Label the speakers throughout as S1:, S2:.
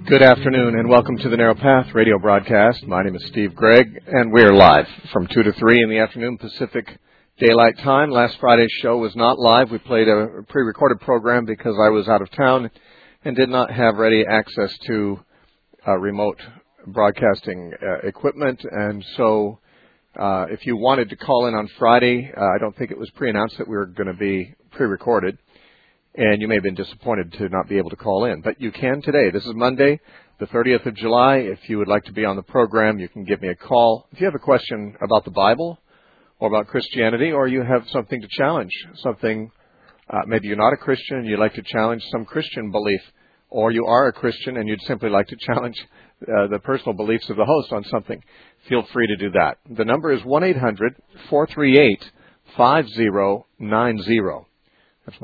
S1: Good afternoon and welcome to the Narrow Path radio broadcast. My name is Steve Gregg and we're live from 2 to 3 in the afternoon Pacific Daylight Time. Last Friday's show was not live. We played a pre-recorded program because I was out of town and did not have ready access to remote broadcasting equipment. And so if you wanted to call in on Friday, I don't think it was pre-announced that we were going to be pre-recorded. And you may have been disappointed to not be able to call in. But you can today. This is Monday, the 30th of July. If you would like to be on the program, you can give me a call. If you have a question about the Bible or about Christianity, or you have something to challenge, something, maybe you're not a Christian and you'd like to challenge some Christian belief, or you are a Christian and you'd simply like to challenge the personal beliefs of the host on something, feel free to do that. The number is 1-800-438-5090. That's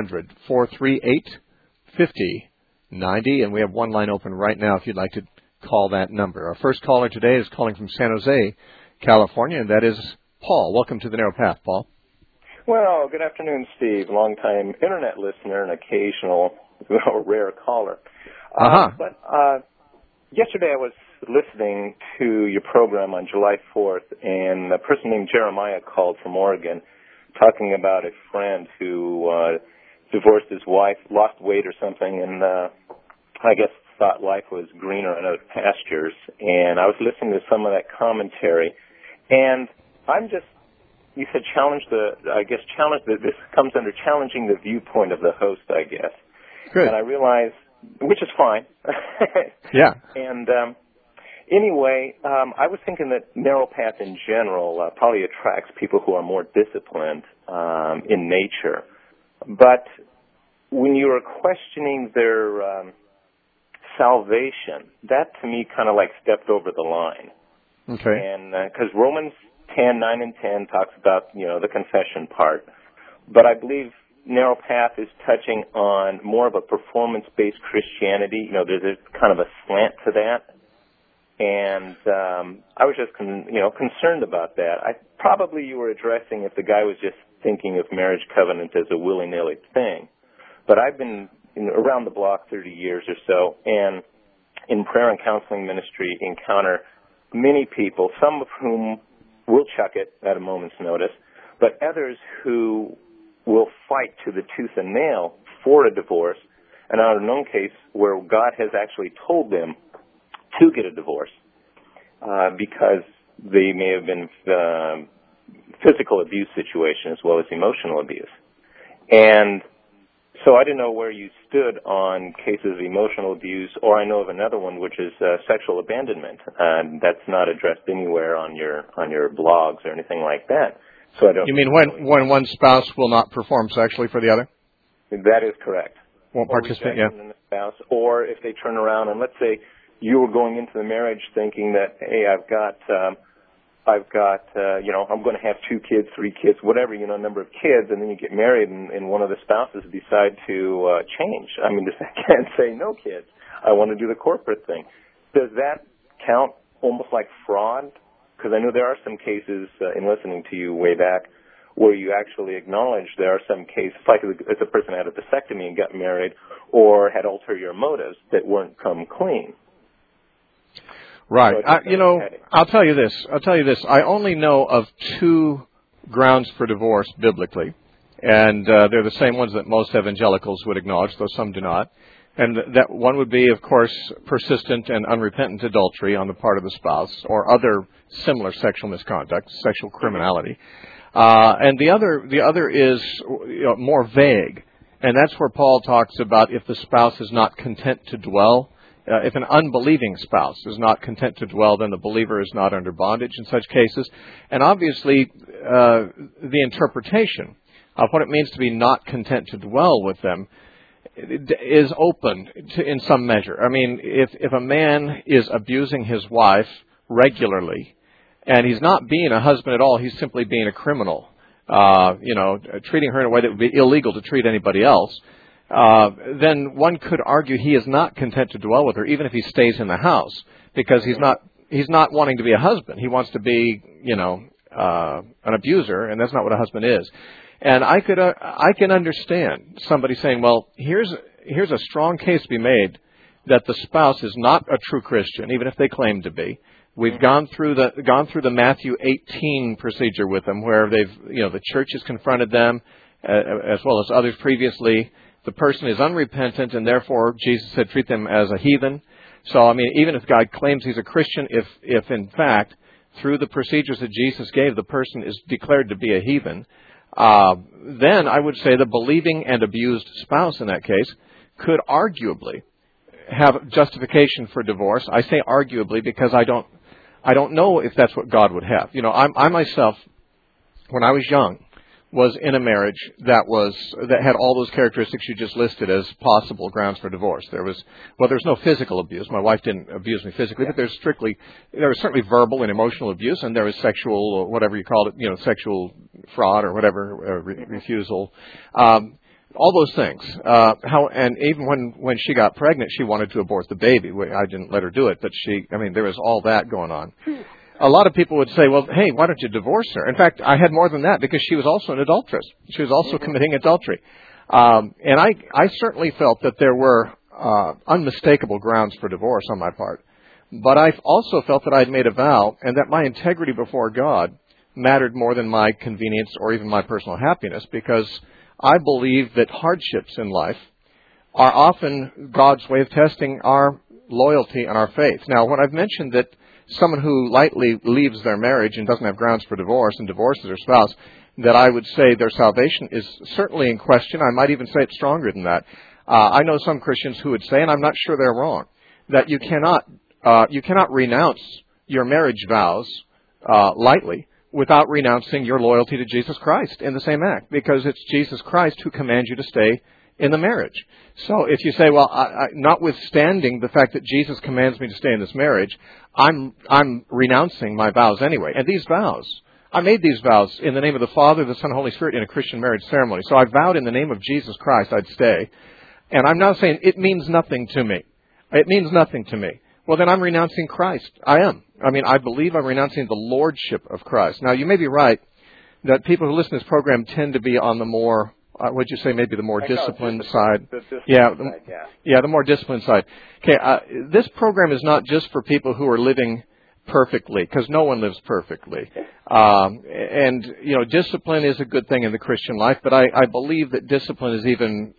S1: 1-800-438-5090, and we have one line open right now if you'd like to call that number. Our first caller today is calling from San Jose, California, and that is Paul. Welcome to the Narrow Path, Paul.
S2: Well, good afternoon, Steve. Long-time Internet listener and occasional rare caller. But yesterday I was listening to your program on July 4th, and a person named Jeremiah called from Oregon, talking about a friend who divorced his wife, lost weight or something, and I guess thought life was greener in other pastures. And I was listening to some of that commentary, and you said this comes under challenging the viewpoint of the host, I guess.
S1: Good.
S2: And I realized, which is fine.
S1: Yeah.
S2: And anyway, I was thinking that Narrow Path in general probably attracts people who are more disciplined in nature. But when you were questioning their salvation, that to me kind of like stepped over the line.
S1: Okay.
S2: And because Romans 10:9 and 10 talks about, the confession part. But I believe Narrow Path is touching on more of a performance-based Christianity. There's a kind of a slant to that. And I was just, concerned about that. Probably you were addressing if the guy was just thinking of marriage covenant as a willy-nilly thing. But I've been around the block 30 years or so, and in prayer and counseling ministry encounter many people, some of whom will chuck it at a moment's notice, but others who will fight to the tooth and nail for a divorce, and out of known case where God has actually told them to get a divorce because they may have been physical abuse situation as well as emotional abuse. And so I didn't know where you stood on cases of emotional abuse, or I know of another one which is sexual abandonment, and that's not addressed anywhere on your blogs or anything like that. So I don't.
S1: You mean when one spouse will not perform sexually for the other?
S2: That is correct.
S1: Won't participate, yeah.
S2: In the spouse, or if they turn around and let's say you were going into the marriage thinking that, hey, I'm going to have 2 kids, 3 kids, whatever, number of kids, and then you get married and one of the spouses decide to change. I mean, just can't say no kids. I want to do the corporate thing. Does that count almost like fraud? Because I know there are some cases in listening to you way back where you actually acknowledge there are some cases, like if a person had a vasectomy and got married or had ulterior motives that weren't come clean.
S1: Right. I'll tell you this. I only know of 2 grounds for divorce biblically, and they're the same ones that most evangelicals would acknowledge, though some do not. And that one would be, of course, persistent and unrepentant adultery on the part of the spouse, or other similar sexual misconduct, sexual criminality. And the other is more vague, and that's where Paul talks about if the spouse is not content to dwell. If an unbelieving spouse is not content to dwell, then the believer is not under bondage in such cases. And obviously, the interpretation of what it means to be not content to dwell with them is open in some measure. I mean, if a man is abusing his wife regularly, and he's not being a husband at all, he's simply being a criminal, treating her in a way that would be illegal to treat anybody else, then one could argue he is not content to dwell with her, even if he stays in the house, because he's not wanting to be a husband. He wants to be, an abuser, and that's not what a husband is. And I can understand somebody saying, well, here's a strong case to be made that the spouse is not a true Christian, even if they claim to be. We've gone through the Matthew 18 procedure with them, where the church has confronted them, as well as others previously. The person is unrepentant, and therefore Jesus said treat them as a heathen. So, I mean, even if God claims he's a Christian, if in fact, through the procedures that Jesus gave, the person is declared to be a heathen, then I would say the believing and abused spouse in that case could arguably have justification for divorce. I say arguably because I don't know if that's what God would have. I myself, when I was young, was in a marriage that had all those characteristics you just listed as possible grounds for divorce. There's no physical abuse. My wife didn't abuse me physically, but there was certainly verbal and emotional abuse, and there was sexual, whatever you called it, sexual fraud or whatever, refusal. All those things. And even when she got pregnant, she wanted to abort the baby. I didn't let her do it, but there was all that going on. A lot of people would say, well, hey, why don't you divorce her? In fact, I had more than that because she was also an adulteress. She was also committing adultery. And I certainly felt that there were unmistakable grounds for divorce on my part. But I also felt that I'd made a vow and that my integrity before God mattered more than my convenience or even my personal happiness, because I believe that hardships in life are often God's way of testing our loyalty and our faith. Now, when I've mentioned that someone who lightly leaves their marriage and doesn't have grounds for divorce and divorces their spouse, that I would say their salvation is certainly in question. I might even say it's stronger than that. I know some Christians who would say, and I'm not sure they're wrong, that you cannot renounce your marriage vows lightly without renouncing your loyalty to Jesus Christ in the same act, because it's Jesus Christ who commands you to stay in the marriage. So if you say, well, notwithstanding the fact that Jesus commands me to stay in this marriage, I'm renouncing my vows anyway. And these vows, I made these vows in the name of the Father, the Son, and Holy Spirit in a Christian marriage ceremony. So I vowed in the name of Jesus Christ I'd stay. And I'm now saying it means nothing to me. It means nothing to me. Well, then I'm renouncing Christ. I am. I believe I'm renouncing the lordship of Christ. Now, you may be right that people who listen to this program tend to be on the more, would you say maybe the more disciplined side? The more disciplined side. Okay, this program is not just for people who are living perfectly, because no one lives perfectly. Discipline is a good thing in the Christian life, but I believe that discipline is even,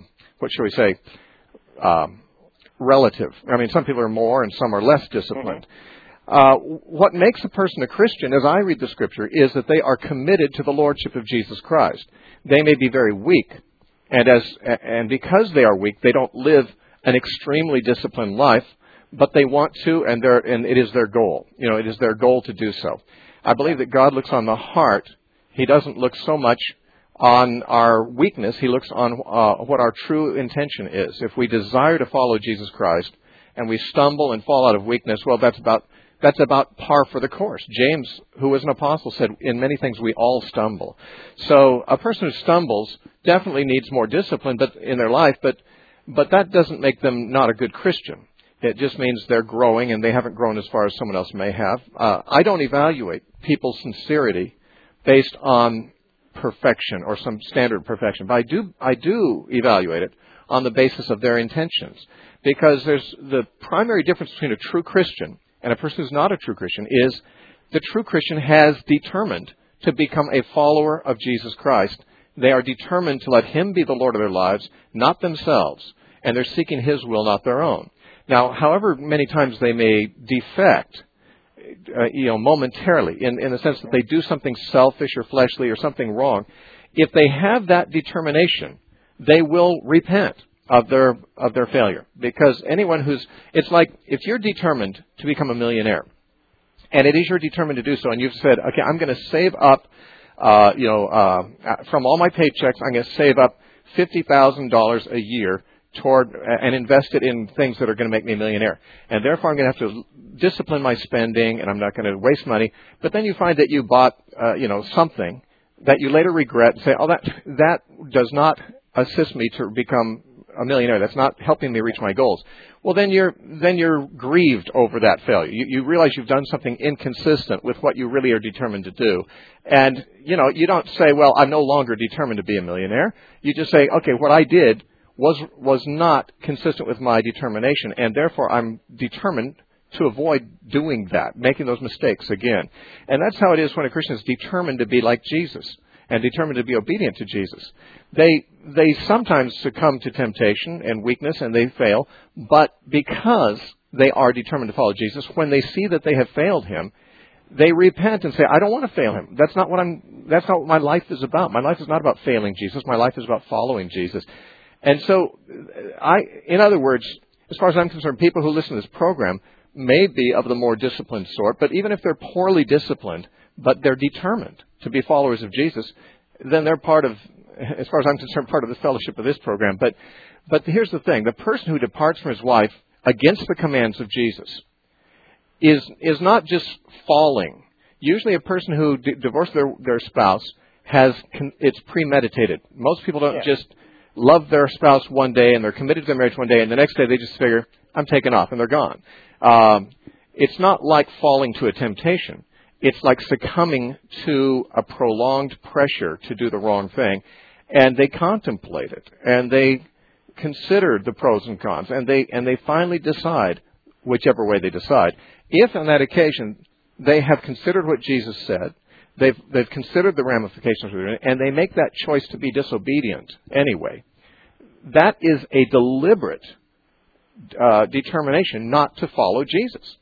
S1: relative. Some people are more and some are less disciplined. What makes a person a Christian, as I read the Scripture, is that they are committed to the lordship of Jesus Christ. They may be very weak, and because they are weak, they don't live an extremely disciplined life, but they want to, and it is their goal. It is their goal to do so. I believe that God looks on the heart. He doesn't look so much on our weakness. He looks on what our true intention is. If we desire to follow Jesus Christ and we stumble and fall out of weakness, well, that's about par for the course. James, who was an apostle, said, in many things we all stumble. So a person who stumbles definitely needs more discipline in their life, but that doesn't make them not a good Christian. It just means they're growing and they haven't grown as far as someone else may have. I don't evaluate people's sincerity based on perfection or some standard of perfection, but I do evaluate it on the basis of their intentions, because there's the primary difference between a true Christian and a person who's not a true Christian is the true Christian has determined to become a follower of Jesus Christ. They are determined to let Him be the Lord of their lives, not themselves, and they're seeking His will, not their own. Now, however many times they may defect, momentarily, in the sense that they do something selfish or fleshly or something wrong, if they have that determination, they will repent of their failure. Because it's like if you're determined to become a millionaire, and it is you're determined to do so, and you've said, okay, I'm going to save up, from all my paychecks, I'm going to save up $50,000 a year and invest it in things that are going to make me a millionaire. And therefore I'm going to have to discipline my spending, and I'm not going to waste money. But then you find that you bought, something that you later regret and say, oh, that does not assist me to become a millionaire. That's not helping me reach my goals. Well, then you're grieved over that failure. You realize you've done something inconsistent with what you really are determined to do. And, you don't say, well, I'm no longer determined to be a millionaire. You just say, okay, what I did was not consistent with my determination, and therefore I'm determined to avoid doing that, making those mistakes again. And that's how it is when a Christian is determined to be like Jesus and determined to be obedient to Jesus. They sometimes succumb to temptation and weakness and they fail, but because they are determined to follow Jesus, when they see that they have failed him, they repent and say, I don't want to fail him. That's not what my life is about. My life is not about failing Jesus. My life is about following Jesus. And so, in other words, as far as I'm concerned, people who listen to this program may be of the more disciplined sort, but even if they're poorly disciplined, but they're determined to be followers of Jesus, then they're part of, as far as I'm concerned, part of the fellowship of this program. But here's the thing. The person who departs from his wife against the commands of Jesus is not just falling. Usually a person who divorced their spouse it's premeditated. Most people don't just love their spouse one day and they're committed to their marriage one day and the next day they just figure, I'm taken off and they're gone. It's not like falling to a temptation. It's like succumbing to a prolonged pressure to do the wrong thing. And they contemplate it and they consider the pros and cons and they finally decide whichever way they decide. If on that occasion they have considered what Jesus said, they've considered the ramifications of it, and they make that choice to be disobedient anyway, that is a deliberate determination not to follow Jesus.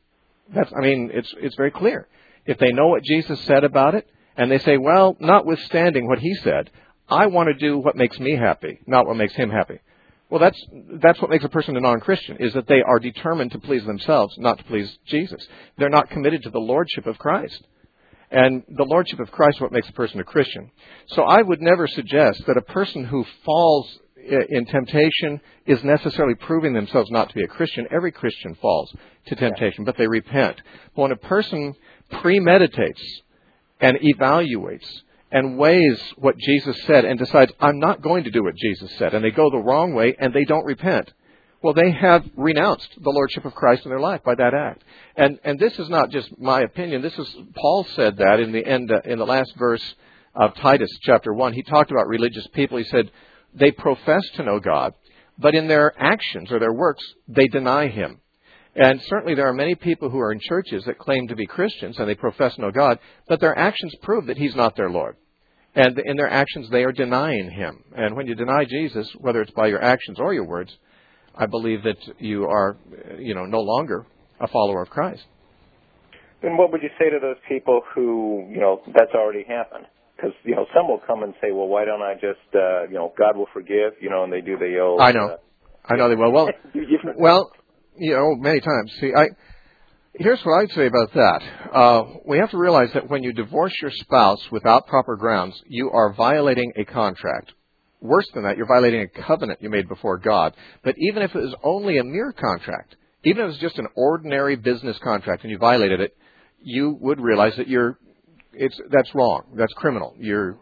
S1: It's very clear. If they know what Jesus said about it, and they say, well, notwithstanding what he said, I want to do what makes me happy, not what makes him happy. Well, that's what makes a person a non-Christian, is that they are determined to please themselves, not to please Jesus. They're not committed to the lordship of Christ. And the lordship of Christ is what makes a person a Christian. So I would never suggest that a person who falls in temptation is necessarily proving themselves not to be a Christian. Every Christian falls to temptation, but they repent. But when a person premeditates and evaluates and weighs what Jesus said and decides, I'm not going to do what Jesus said, and they go the wrong way and they don't repent, well, they have renounced the lordship of Christ in their life by that act. And this is not just my opinion. This is, Paul said that in the last verse of Titus chapter 1. He talked about religious people. He said, they profess to know God, but in their actions or their works, they deny him. And certainly there are many people who are in churches that claim to be Christians and they profess to know God, but their actions prove that he's not their Lord. And in their actions, they are denying him. And when you deny Jesus, whether it's by your actions or your words, I believe that you are, no longer a follower of Christ.
S2: Then what would you say to those people who, that's already happened? Because, some will come and say, well, why don't I just, God will forgive, and they do the old...
S1: I know they will. Well, many times. See, here's what I'd say about that. We have to realize that when you divorce your spouse without proper grounds, you are violating a contract. Worse than that, you're violating a covenant you made before God. But even if it was only a mere contract, even if it was just an ordinary business contract and you violated it, you would realize that that's wrong. That's criminal. You're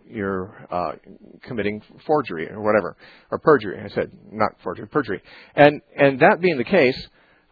S1: committing forgery or whatever, or perjury. I said not forgery, perjury. And that being the case,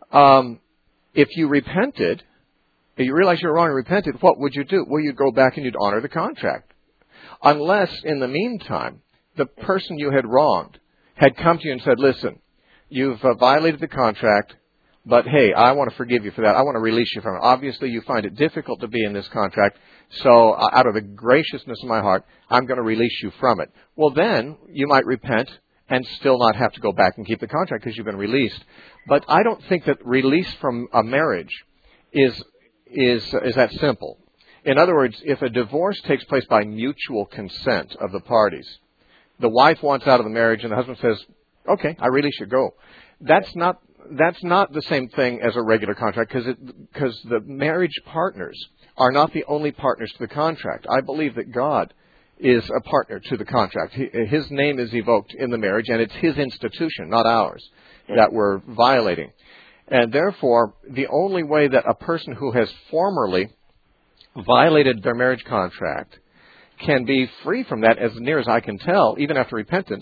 S1: if you repented, if you realized you were wrong and repented, what would you do? Well, you'd go back and you'd honor the contract. Unless, in the meantime, the person you had wronged had come to you and said, listen, you've violated the contract, but hey, I want to forgive you for that. I want to release you from it. Obviously, you find it difficult to be in this contract, so out of the graciousness of my heart, I'm going to release you from it. Well, then you might repent and still not have to go back and keep the contract because you've been released. But I don't think that release from a marriage is that simple. In other words, if a divorce takes place by mutual consent of the parties, the wife wants out of the marriage and the husband says, okay, I release you, go. That's not the same thing as a regular contract because the marriage partners are not the only partners to the contract. I believe that God is a partner to the contract. His name is evoked in the marriage, and it's his institution, not ours, that we're violating. And therefore, the only way that a person who has formerly violated their marriage contract can be free from that, as near as I can tell, even after repentance,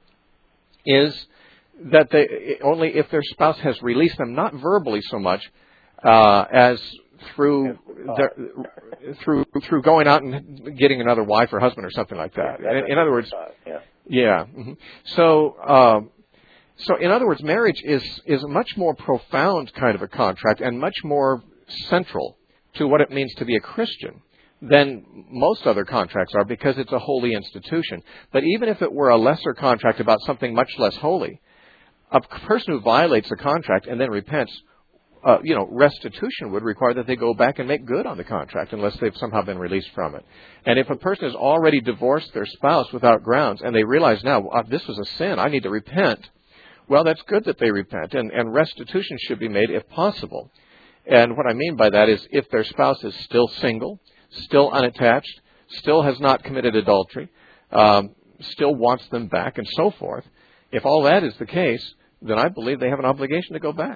S1: is that only if their spouse has released them, not verbally so much as through going out and getting another wife or husband or something like that. In other words, yeah. Mm-hmm. So So, in other words, marriage is a much more profound kind of a contract and much more central to what it means to be a Christian than most other contracts are, because it's a holy institution. But even if it were a lesser contract about something much less holy, a person who violates a contract and then repents, restitution would require that they go back and make good on the contract unless they've somehow been released from it. And if a person has already divorced their spouse without grounds and they realize now, this was a sin, I need to repent, well, that's good that they repent, and restitution should be made if possible. And what I mean by that is if their spouse is still single, still unattached, still has not committed adultery, still wants them back, and so forth, if all that is the case, then I believe they have an obligation to go back.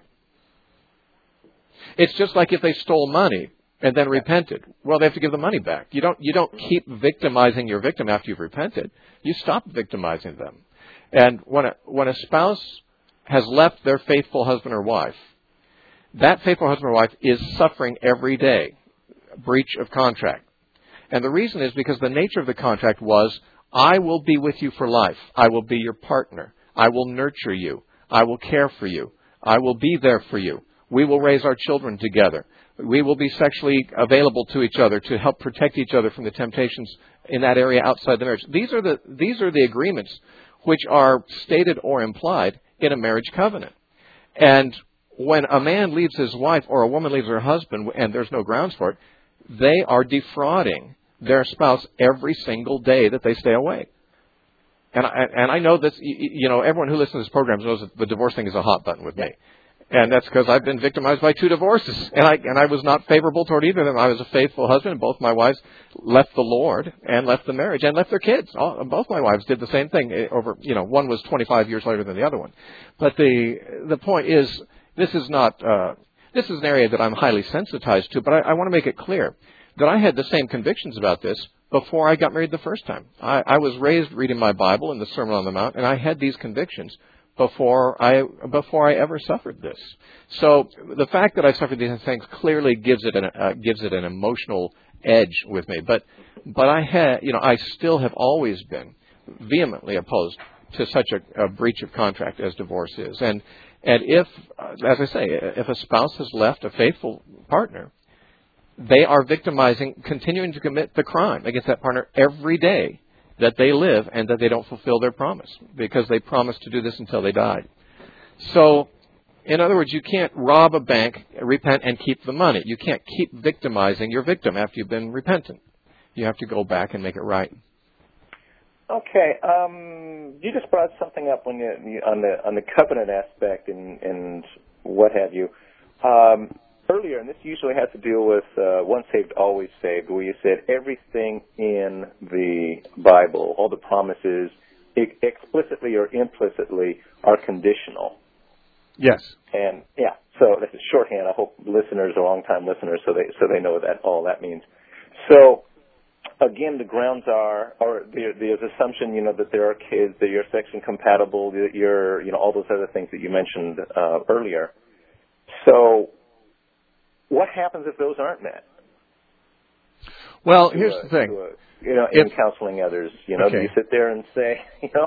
S1: It's just like if they stole money and then repented. Well, they have to give the money back. You don't keep victimizing your victim after you've repented. You stop victimizing them. And when a spouse has left their faithful husband or wife, that faithful husband or wife is suffering every day breach of contract. And the reason is because the nature of the contract was, I will be with you for life. I will be your partner. I will nurture you. I will care for you. I will be there for you. We will raise our children together. We will be sexually available to each other to help protect each other from the temptations in that area outside the marriage. These are the agreements which are stated or implied in a marriage covenant. And when a man leaves his wife or a woman leaves her husband and there's no grounds for it, they are defrauding their spouse every single day that they stay away. And I know that, everyone who listens to this program knows that the divorce thing is a hot button with me. And that's because I've been victimized by 2 divorces. And I was not favorable toward either of them. I was a faithful husband, and both my wives left the Lord and left the marriage and left their kids. Both my wives did the same thing one was 25 years later than the other one. But the point is, this is an area that I'm highly sensitized to, but I want to make it clear that I had the same convictions about this before I got married the first time. I was raised reading my Bible in the Sermon on the Mount, and I had these convictions before I ever suffered this. So the fact that I suffered these things clearly gives it an emotional edge with me. But I still have always been vehemently opposed to such a breach of contract as divorce is. And if, as I say, if a spouse has left a faithful partner, they are continuing to commit the crime against that partner every day that they live and that they don't fulfill their promise, because they promised to do this until they died. So, in other words, you can't rob a bank, repent, and keep the money. You can't keep victimizing your victim after you've been repentant. You have to go back and make it right.
S2: Okay, you just brought something up when on the covenant aspect and what have you. Earlier, and this usually has to deal with once saved, always saved, where you said everything in the Bible, all the promises, explicitly or implicitly, are conditional.
S1: Yes.
S2: And so that's a shorthand. I hope listeners are long-time listeners, so they know that all that means. So again, the grounds are, or there's assumption, that there are kids, that you're sexually compatible, that you're, all those other things that you mentioned earlier. So what happens if those aren't met?
S1: Well, here's the thing.
S2: In counseling others,
S1: okay.
S2: Do you sit there and say,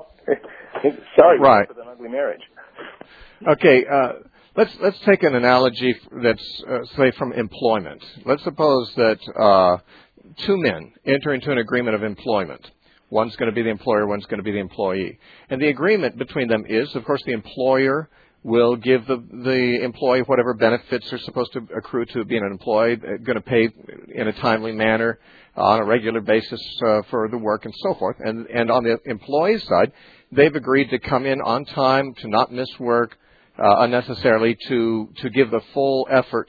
S2: sorry,
S1: right,
S2: for an ugly marriage?
S1: Okay, let's take an analogy that's, say, from employment. Let's suppose that 2 men enter into an agreement of employment. One's going to be the employer, one's going to be the employee. And the agreement between them is, of course, the employer will give the employee whatever benefits are supposed to accrue to being an employee, going to pay in a timely manner on a regular basis for the work and so forth. And on the employee's side, they've agreed to come in on time, to not miss work unnecessarily, to give the full effort,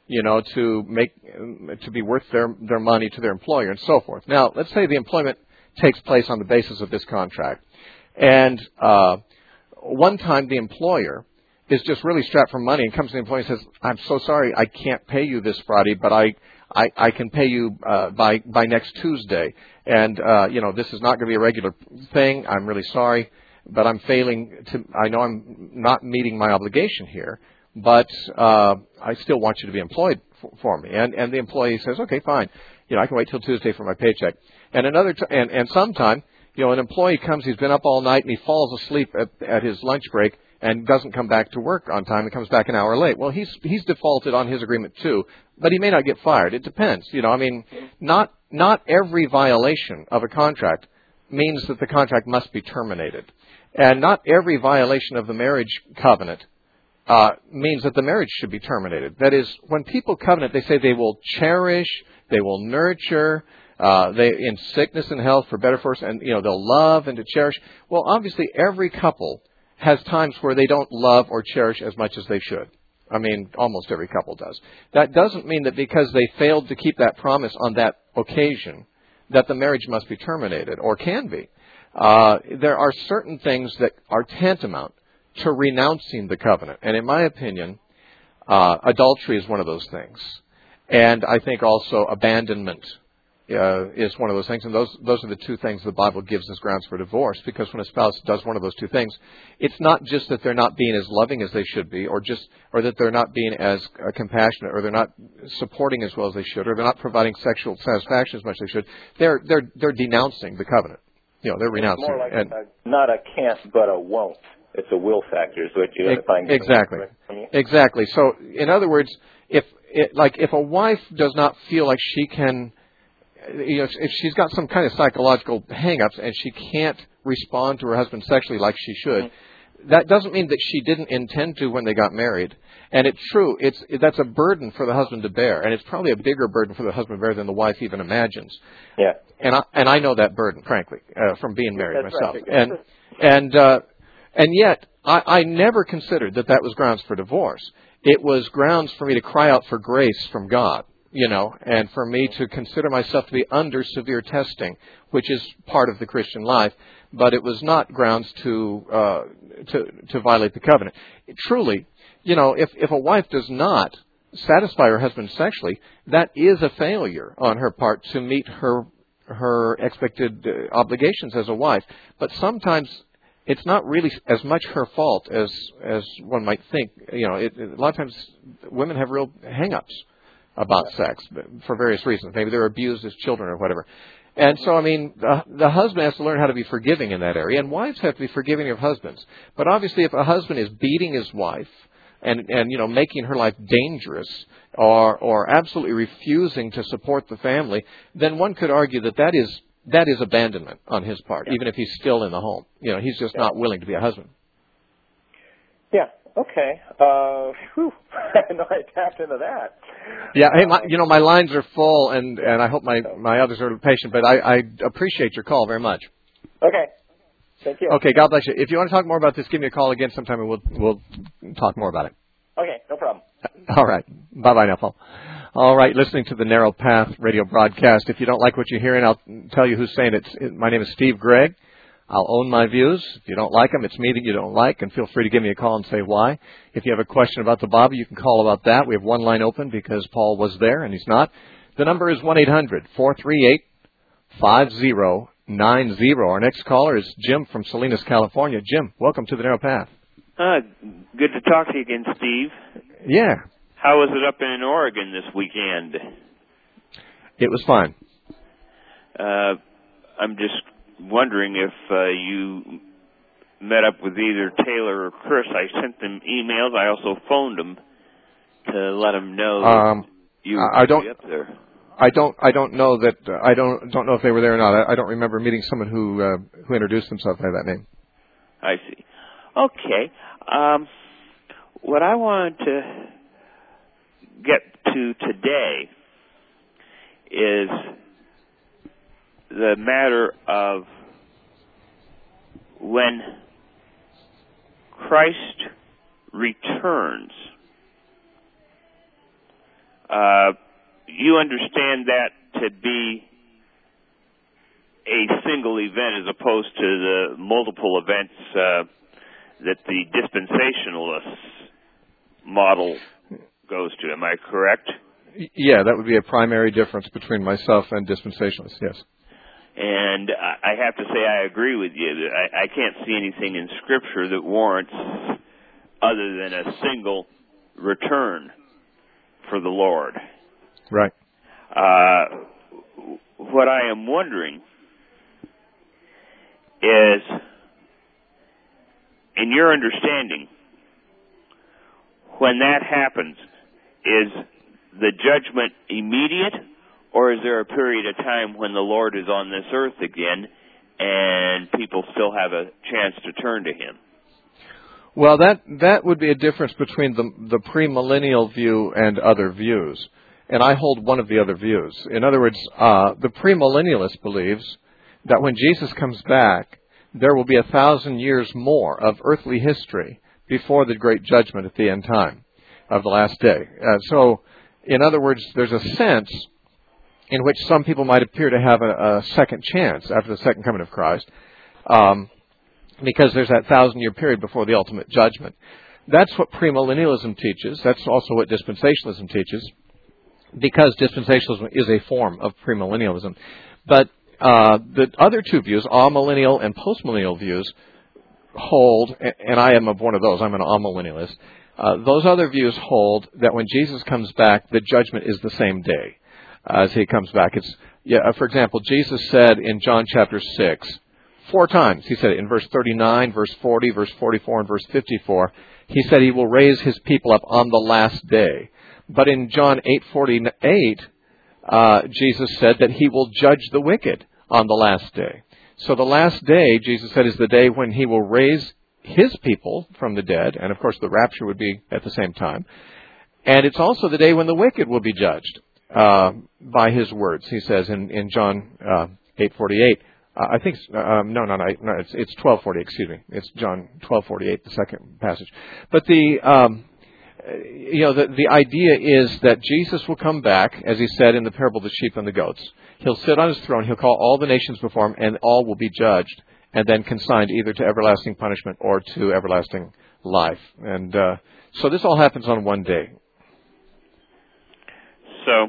S1: to be worth their money to their employer and so forth. Now, let's say the employment takes place on the basis of this contract. And one time the employer is just really strapped for money and comes to the employee and says, I'm so sorry, I can't pay you this Friday, but I can pay you by next Tuesday. And, this is not going to be a regular thing. I'm really sorry, but I'm I know I'm not meeting my obligation here, but I still want you to be employed for me. And the employee says, okay, fine. I can wait till Tuesday for my paycheck. And and sometime, an employee comes, he's been up all night, and he falls asleep at his lunch break, and doesn't come back to work on time and comes back an hour late. Well, he's defaulted on his agreement too, but he may not get fired. It depends. I mean, not every violation of a contract means that the contract must be terminated. And not every violation of the marriage covenant means that the marriage should be terminated. That is, when people covenant, they say they will cherish, they will nurture, they in sickness and health for better for us, and they'll love and to cherish. Well, obviously, every couple has times where they don't love or cherish as much as they should. I mean, almost every couple does. That doesn't mean that because they failed to keep that promise on that occasion, that the marriage must be terminated, or can be. There are certain things that are tantamount to renouncing the covenant. And in my opinion, adultery is one of those things. And I think also abandonment is one of those things. And those are the two things the Bible gives as grounds for divorce. Because when a spouse does one of those two things, it's not just that they're not being as loving as they should be, or that they're not being as compassionate, or they're not supporting as well as they should, or they're not providing sexual satisfaction as much as they should. They're denouncing the covenant. They're renouncing.
S2: It's more like not a can't, but a won't. It's a will factor, is what you got to find.
S1: Exactly. So, in other words, if a wife does not feel like she can, if she's got some kind of psychological hang-ups and she can't respond to her husband sexually like she should, that doesn't mean that she didn't intend to when they got married. And it's true. That's a burden for the husband to bear, and it's probably a bigger burden for the husband to bear than the wife even imagines.
S2: Yeah.
S1: And I know that burden, frankly, from being married myself.
S2: Right.
S1: And yet, I never considered that was grounds for divorce. It was grounds for me to cry out for grace from God, and for me to consider myself to be under severe testing, which is part of the Christian life. But it was not grounds to violate the covenant. Truly, if a wife does not satisfy her husband sexually, that is a failure on her part to meet her expected obligations as a wife. But sometimes it's not really as much her fault as one might think. A lot of times women have real hang-ups about sex for various reasons. Maybe they're abused as children or whatever. And so, I mean, the husband has to learn how to be forgiving in that area, and wives have to be forgiving of husbands. But obviously, if a husband is beating his wife and making her life dangerous, or absolutely refusing to support the family, then one could argue that is abandonment on his part, even if he's still in the home. He's just not willing to be a husband.
S2: Yeah. Okay. I know I tapped into that.
S1: Yeah. Hey, my lines are full, and I hope my others are patient, but I appreciate your call very much.
S2: Okay. Thank you.
S1: Okay. God bless you. If you want to talk more about this, give me a call again sometime, and we'll talk more about it.
S2: Okay. No problem.
S1: All right. Bye-bye now, Paul. All right, listening to the Narrow Path radio broadcast. If you don't like what you're hearing, I'll tell you who's saying it. My name is Steve Gregg. I'll own my views. If you don't like them, it's me that you don't like, and feel free to give me a call and say why. If you have a question about the Bible, you can call about that. We have one line open because Paul was there and he's not. The number is 1-800-438-5090. Our next caller is Jim from Salinas, California. Jim, welcome to the Narrow Path.
S3: Good to talk to you again, Steve.
S1: Yeah.
S3: How was it up in Oregon this weekend?
S1: It was fine.
S3: I'm just wondering if you met up with either Taylor or Chris. I sent them emails. I also phoned them to let them know you were going to be up there.
S1: I don't know that. I don't know if they were there or not. I don't remember meeting someone who introduced themselves by that name.
S3: I see. Okay. What I wanted to get to today is the matter of when Christ returns. You understand that to be a single event as opposed to the multiple events that the dispensationalist model goes to. Am I correct?
S1: Yeah, that would be a primary difference between myself and dispensationalists, yes.
S3: And I have to say I agree with you. I can't see anything in Scripture that warrants other than a single return for the Lord.
S1: Right.
S3: What I am wondering is, in in your understanding, when that happens, is the judgment immediate, or is there a period of time when the Lord is on this earth again and people still have a chance to turn to Him?
S1: Well, that would be a difference between the premillennial view and other views. And I hold one of the other views. In other words, the premillennialist believes that when Jesus comes back, there will be 1,000 years more of earthly history before the great judgment at the end time of the last day. So, in other words, there's a sense in which some people might appear to have a second chance after the second coming of Christ, because there's that 1,000-year period before the ultimate judgment. That's what premillennialism teaches. That's also what dispensationalism teaches, because dispensationalism is a form of premillennialism. But the other two views, amillennial and postmillennial views, hold, and I am of one of those, I'm an amillennialist, those other views hold that when Jesus comes back, the judgment is the same day as He comes back. For example, Jesus said in John chapter 6, 4 times, He said it in verse 39, verse 40, verse 44, and verse 54, He said He will raise His people up on the last day. But in John 8:48, Jesus said that He will judge the wicked on the last day. So the last day, Jesus said, is the day when He will raise His people from the dead, and of course the rapture would be at the same time. And it's also the day when the wicked will be judged by His words, He says in John 8:48. I think it's 12:40. Excuse me, it's John 12:48, the second passage. But the idea is that Jesus will come back, as He said in the parable of the sheep and the goats. He'll sit on His throne. He'll call all the nations before Him, and all will be judged, and then consigned either to everlasting punishment or to everlasting life. And so this all happens on one day.
S3: So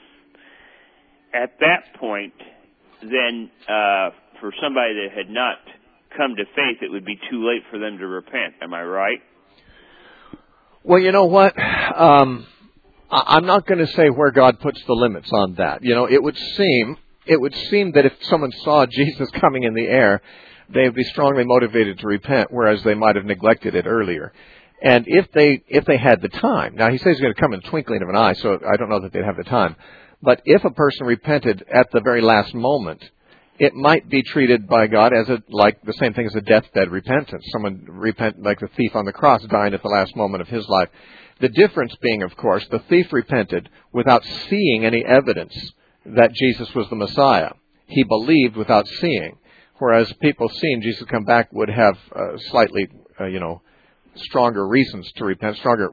S3: at that point, then for somebody that had not come to faith, it would be too late for them to repent. Am I right?
S1: Well, you know what? I'm not going to say where God puts the limits on that. It would seem that if someone saw Jesus coming in the air, they would be strongly motivated to repent, whereas they might have neglected it earlier. And if they had the time, now He says He's going to come in the twinkling of an eye, so I don't know that they'd have the time. But if a person repented at the very last moment, it might be treated by God as like the same thing as a deathbed repentance. Someone repent like the thief on the cross, dying at the last moment of his life. The difference being, of course, the thief repented without seeing any evidence that Jesus was the Messiah. He believed without seeing, whereas people seeing Jesus come back would have slightly, stronger reasons to repent, stronger,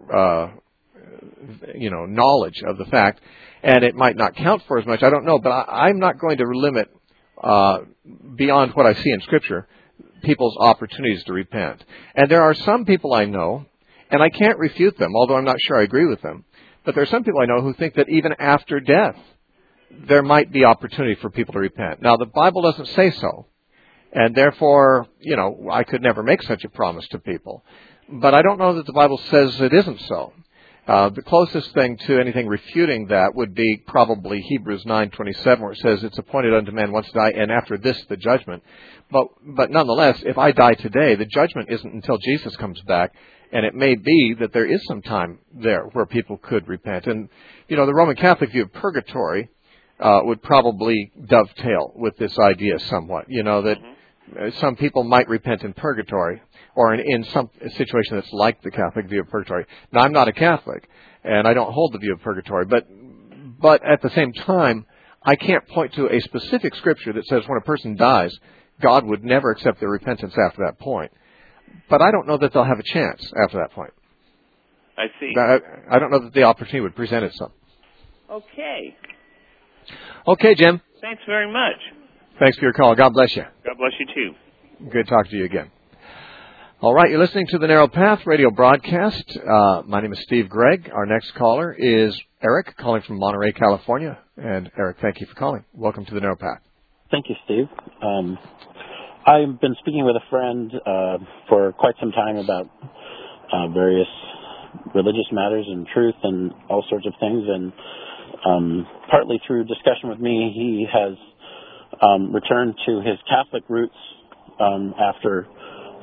S1: knowledge of the fact, and it might not count for as much. I don't know, but I'm not going to limit beyond what I see in Scripture people's opportunities to repent. And there are some people I know, and I can't refute them, although I'm not sure I agree with them, but there are some people I know who think that even after death, there might be opportunity for people to repent. Now, the Bible doesn't say so, and therefore, I could never make such a promise to people. But I don't know that the Bible says it isn't so. The closest thing to anything refuting that would be probably Hebrews 9:27, where it says it's appointed unto man once to die, and after this the judgment. But nonetheless, if I die today, the judgment isn't until Jesus comes back, and it may be that there is some time there where people could repent. And the Roman Catholic view of purgatory would probably dovetail with this idea somewhat. That some people might repent in purgatory, or in some situation that's like the Catholic view of purgatory. Now, I'm not a Catholic, and I don't hold the view of purgatory, but at the same time, I can't point to a specific Scripture that says when a person dies, God would never accept their repentance after that point. But I don't know that they'll have a chance after that point.
S3: I see.
S1: I don't know that the opportunity would present itself.
S3: Okay.
S1: Okay, Jim.
S3: Thanks very much.
S1: Thanks for your call. God bless you.
S3: God bless you, too.
S1: Good talking to you again. All right, you're listening to the Narrow Path radio broadcast. My name is Steve Gregg. Our next caller is Eric, calling from Monterey, California. And Eric, thank you for calling. Welcome to the Narrow Path.
S4: Thank you, Steve. I've been speaking with a friend for quite some time about various religious matters and truth and all sorts of things. And partly through discussion with me, he has returned to his Catholic roots after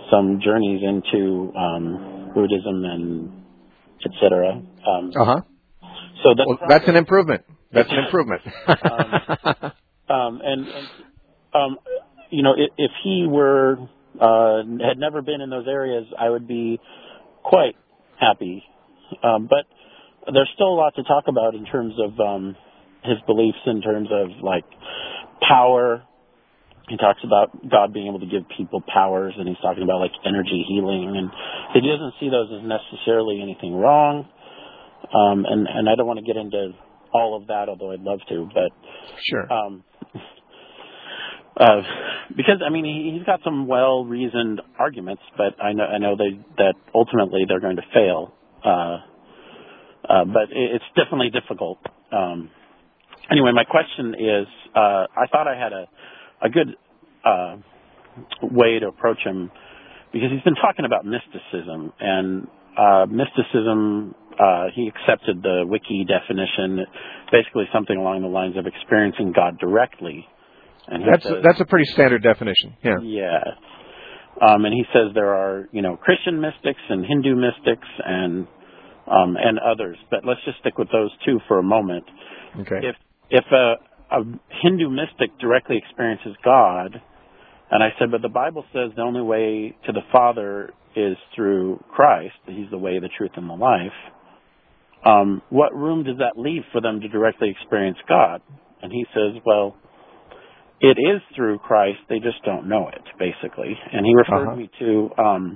S4: some journeys into Buddhism and etc. So
S1: that's an improvement. That's an improvement.
S4: If he were had never been in those areas, I would be quite happy. But there's still a lot to talk about in terms of his beliefs in terms of like power. He talks about God being able to give people powers, and he's talking about like energy healing, and he doesn't see those as necessarily anything wrong. And I don't want to get into all of that, although I'd love to. But
S1: sure.
S4: Because I mean he's got some well-reasoned arguments, but I know that ultimately they're going to fail. But it's definitely difficult. Anyway, my question is, I thought I had a good way to approach him, because he's been talking about mysticism, and mysticism, he accepted the wiki definition, basically something along the lines of experiencing God directly. And
S1: that's a pretty standard definition. Yeah.
S4: Yeah. And he says there are, Christian mystics and Hindu mystics and others, but let's just stick with those two for a moment.
S1: Okay.
S4: If a Hindu mystic directly experiences God, and I said, but the Bible says the only way to the Father is through Christ, he's the way, the truth, and the life, what room does that leave for them to directly experience God? And he says, well, it is through Christ, they just don't know it, basically. And he referred me to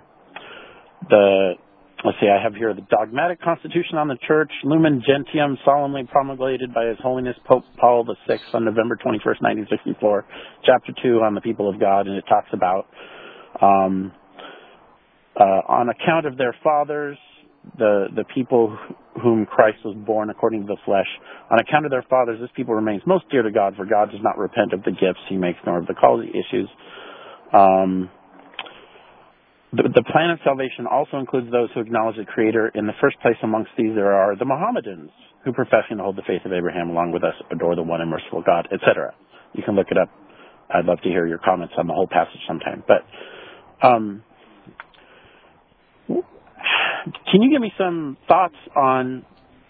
S4: I have here the Dogmatic Constitution on the Church, Lumen Gentium, solemnly promulgated by His Holiness Pope Paul VI on November 21st, 1964, Chapter 2 on the people of God, and it talks about, on account of their fathers, the people whom Christ was born according to the flesh, on account of their fathers, this people remains most dear to God, for God does not repent of the gifts He makes, nor of the calls He issues. The plan of salvation also includes those who acknowledge the Creator. In the first place amongst these there are the Mohammedans, who professing to hold the faith of Abraham along with us adore the one and merciful God, etc. You can look it up. I'd love to hear your comments on the whole passage sometime. But can you give me some thoughts on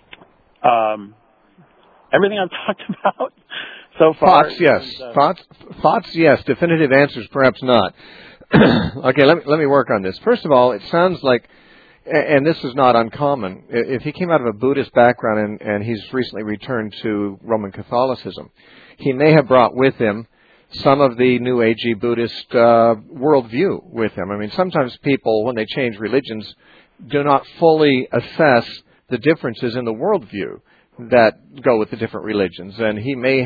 S4: everything I've talked about so far?
S1: Thoughts, yes. Thoughts, yes. Definitive answers, perhaps not. Okay, let me work on this. First of all, it sounds like, and this is not uncommon, if he came out of a Buddhist background and he's recently returned to Roman Catholicism, he may have brought with him some of the New Agey Buddhist worldview with him. I mean, sometimes people, when they change religions, do not fully assess the differences in the worldview that go with the different religions, and he may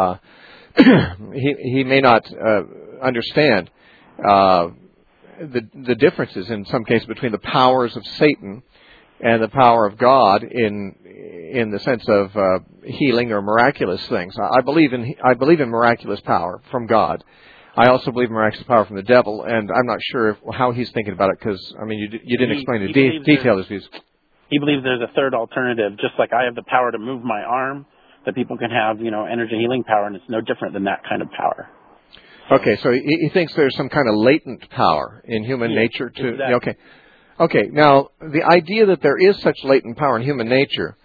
S1: he may not understand the differences in some cases between the powers of Satan and the power of God in the sense of healing or miraculous things. I believe in miraculous power from God. I also believe in miraculous power from the devil, and I'm not sure how he's thinking about it, because I mean you didn't explain the detail of his views.
S4: He believes there's a third alternative, just like I have the power to move my arm, that people can have, energy healing power, and it's no different than that kind of power.
S1: Okay, so he thinks there's some kind of latent power in human nature to.
S4: Exactly.
S1: Okay. Now the idea that there is such latent power in human nature,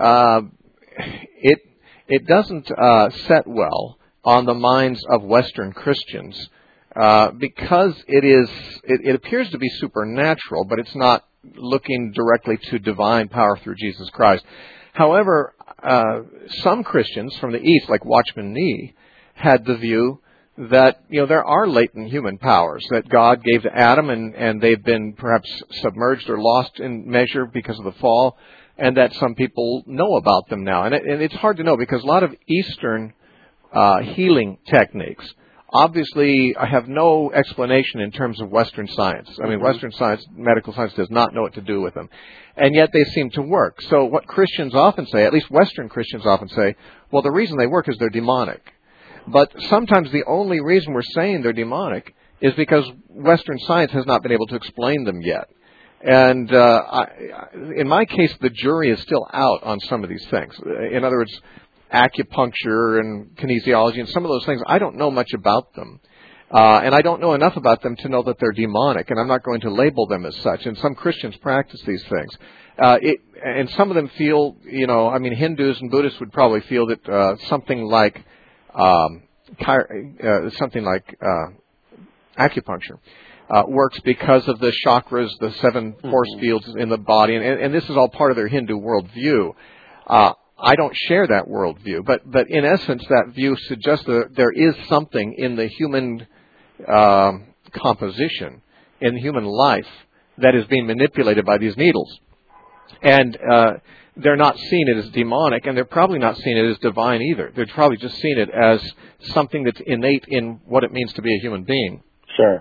S1: it doesn't set well on the minds of Western Christians, because it appears to be supernatural, but it's not looking directly to divine power through Jesus Christ. However, some Christians from the East, like Watchman Nee, had the view that there are latent human powers that God gave to Adam, and they've been perhaps submerged or lost in measure because of the fall, and that some people know about them now. And it's hard to know, because a lot of Eastern healing techniques obviously have no explanation in terms of Western science. I mean, Western science, medical science, does not know what to do with them. And yet they seem to work. So what Christians often say, at least Western Christians often say, well, the reason they work is they're demonic. But sometimes the only reason we're saying they're demonic is because Western science has not been able to explain them yet. And in my case, the jury is still out on some of these things. In other words, acupuncture and kinesiology and some of those things, I don't know much about them. And I don't know enough about them to know that they're demonic, and I'm not going to label them as such. And some Christians practice these things. And some of them feel, Hindus and Buddhists would probably feel that something like acupuncture works because of the chakras, the 7 force fields in the body, and this is all part of their Hindu worldview. I don't share that worldview, but in essence, that view suggests that there is something in the human composition, in human life, that is being manipulated by these needles. And they're not seeing it as demonic, and they're probably not seeing it as divine either. They're probably just seeing it as something that's innate in what it means to be a human being.
S4: Sure.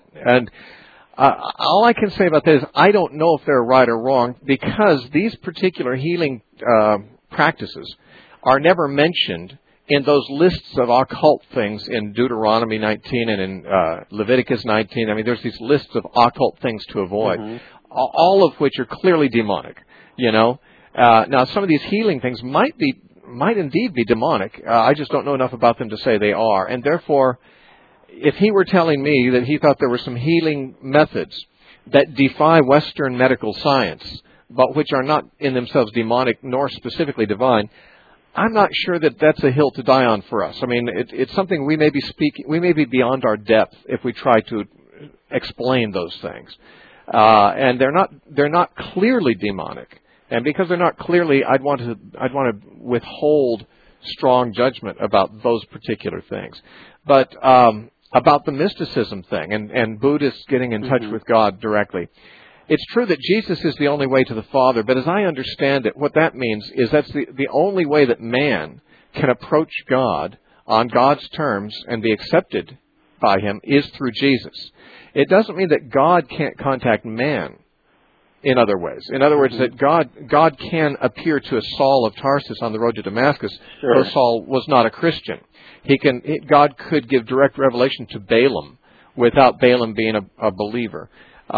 S1: All I can say about that is I don't know if they're right or wrong, because these particular healing practices are never mentioned in those lists of occult things in Deuteronomy 19 and in Leviticus 19. I mean, there's these lists of occult things to avoid, all of which are clearly demonic, Now, some of these healing things might indeed be demonic. I just don't know enough about them to say they are. And therefore, if he were telling me that he thought there were some healing methods that defy Western medical science, but which are not in themselves demonic nor specifically divine, I'm not sure that that's a hill to die on for us. I mean, it's something we may be beyond our depth if we try to explain those things. And they're not clearly demonic. And because they're not clearly, I'd want to withhold strong judgment about those particular things. But about the mysticism thing and Buddhists getting in touch with God directly, it's true that Jesus is the only way to the Father, but as I understand it, what that means is that's the only way that man can approach God on God's terms and be accepted by Him is through Jesus. It doesn't mean that God can't contact man in other ways. In other words, that God can appear to a Saul of Tarsus on the road to Damascus, though Saul was not a Christian. God could give direct revelation to Balaam without Balaam being a believer.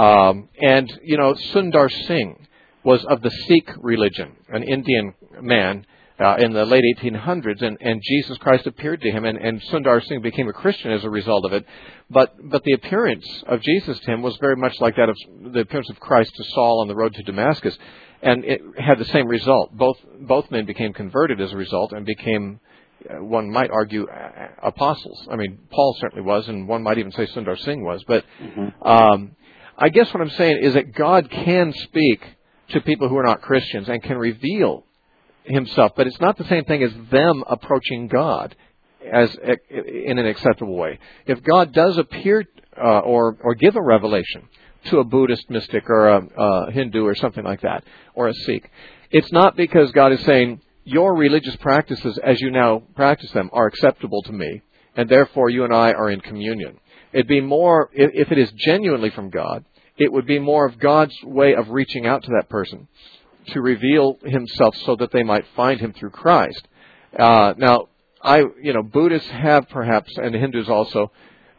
S1: Sundar Singh was of the Sikh religion, an Indian man in the late 1800s, and Jesus Christ appeared to him, and Sundar Singh became a Christian as a result of it. But the appearance of Jesus to him was very much like that of the appearance of Christ to Saul on the road to Damascus, and it had the same result. Both men became converted as a result and became, one might argue, apostles. I mean, Paul certainly was, and one might even say Sundar Singh was. But I guess what I'm saying is that God can speak to people who are not Christians and can reveal Himself, but it's not the same thing as them approaching God in an acceptable way. If God does appear or give a revelation to a Buddhist mystic or a Hindu or something like that, or a Sikh, it's not because God is saying, your religious practices as you now practice them are acceptable to me, and therefore you and I are in communion. It'd be more, if it is genuinely from God, it would be more of God's way of reaching out to that person to reveal Himself so that they might find Him through Christ. Now, Buddhists have perhaps, and Hindus also,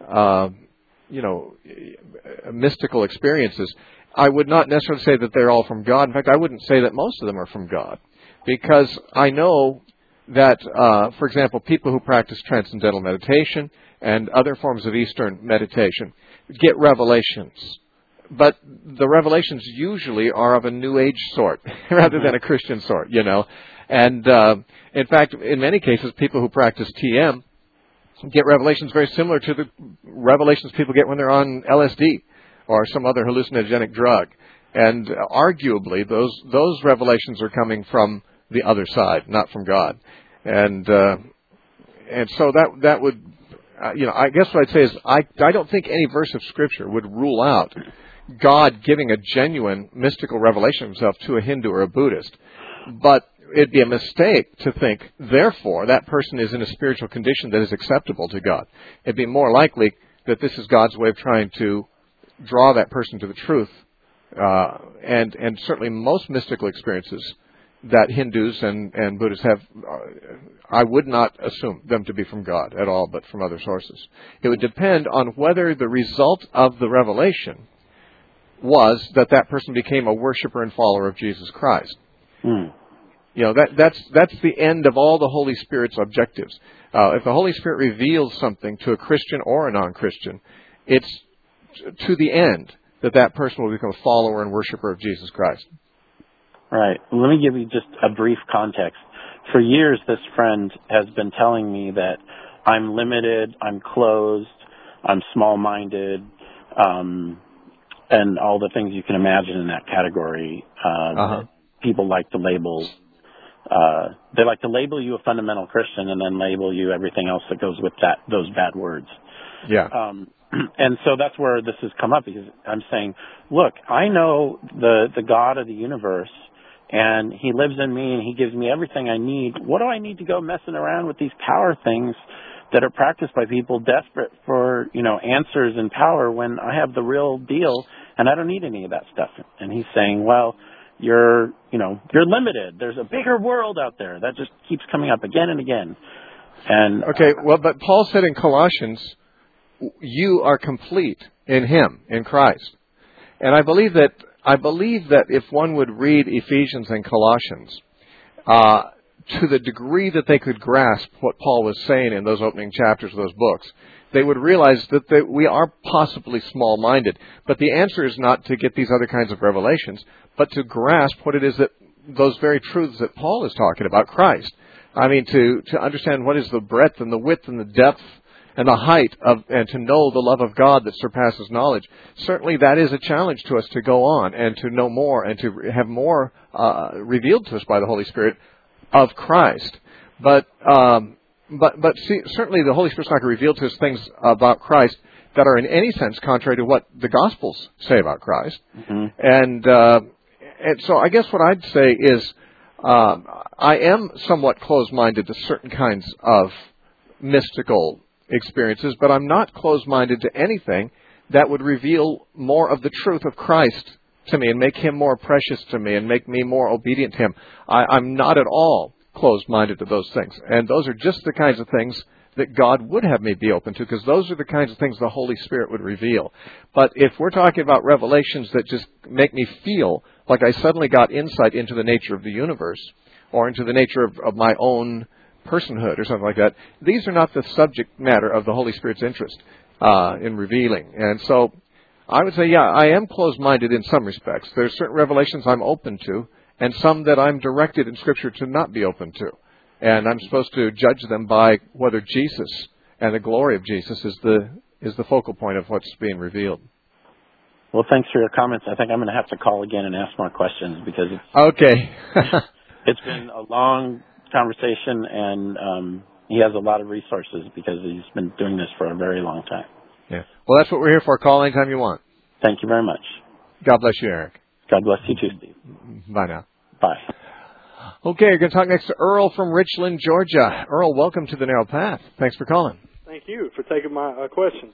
S1: mystical experiences. I would not necessarily say that they're all from God. In fact, I wouldn't say that most of them are from God, because I know that, for example, people who practice transcendental meditation and other forms of Eastern meditation get revelations. But the revelations usually are of a New Age sort rather than a Christian sort, And in fact, in many cases, people who practice TM get revelations very similar to the revelations people get when they're on LSD or some other hallucinogenic drug. And arguably, those revelations are coming from the other side, not from God. And so that would, I guess what I'd say is I don't think any verse of Scripture would rule out God giving a genuine mystical revelation of Himself to a Hindu or a Buddhist. But it'd be a mistake to think, therefore, that person is in a spiritual condition that is acceptable to God. It'd be more likely that this is God's way of trying to draw that person to the truth. And certainly most mystical experiences that Hindus and Buddhists have, I would not assume them to be from God at all, but from other sources. It would depend on whether the result of the revelation was that person became a worshiper and follower of Jesus Christ. That's the end of all the Holy Spirit's objectives. If the Holy Spirit reveals something to a Christian or a non-Christian, it's to the end that person will become a follower and worshiper of Jesus Christ.
S4: Right. Let me give you just a brief context. For years, this friend has been telling me that I'm limited, I'm closed, I'm small-minded, and all the things you can imagine in that category. People like to label. They like to label you a fundamental Christian and then label you everything else that goes with those bad words.
S1: Yeah.
S4: And so that's where this has come up, because I'm saying, look, I know the God of the universe, and He lives in me, and He gives me everything I need. What do I need to go messing around with these power things that are practiced by people desperate for, answers and power, when I have the real deal and I don't need any of that stuff? And he's saying, well, you're limited. There's a bigger world out there. That just keeps coming up again and again. And
S1: okay, but Paul said in Colossians, you are complete in Him, in Christ. And I believe that if one would read Ephesians and Colossians, to the degree that they could grasp what Paul was saying in those opening chapters of those books, they would realize that we are possibly small-minded. But the answer is not to get these other kinds of revelations, but to grasp what it is that those very truths that Paul is talking about, Christ. I mean, to understand what is the breadth and the width and the depth and the height of, and to know the love of God that surpasses knowledge. Certainly that is a challenge to us to go on and to know more and to have more revealed to us by the Holy Spirit of Christ. But see, certainly the Holy Spirit's not going to reveal to us things about Christ that are in any sense contrary to what the Gospels say about Christ. Mm-hmm. And so I guess what I'd say is I am somewhat closed-minded to certain kinds of mystical experiences, but I'm not closed-minded to anything that would reveal more of the truth of Christ to me and make Him more precious to me and make me more obedient to Him. I'm not at all closed-minded to those things. And those are just the kinds of things that God would have me be open to, because those are the kinds of things the Holy Spirit would reveal. But if we're talking about revelations that just make me feel like I suddenly got insight into the nature of the universe or into the nature of my own personhood or something like that, these are not the subject matter of the Holy Spirit's interest in revealing. And so I would say, yeah, I am closed-minded in some respects. There's certain revelations I'm open to, and some that I'm directed in Scripture to not be open to. And I'm supposed to judge them by whether Jesus and the glory of Jesus is the focal point of what's being revealed.
S4: Well, thanks for your comments. I think I'm going to have to call again and ask more questions, because it's been a long conversation, and he has a lot of resources because he's been doing this for a very long time.
S1: Yeah. Well, that's what we're here for. Call anytime you want.
S4: Thank you very much.
S1: God bless you, Eric.
S4: God bless you too, Steve.
S1: Bye now.
S4: Bye.
S1: Okay, you're going to talk next to Earl from Richland, Georgia. Earl, welcome to the Narrow Path. Thanks for calling.
S5: Thank you for taking my question.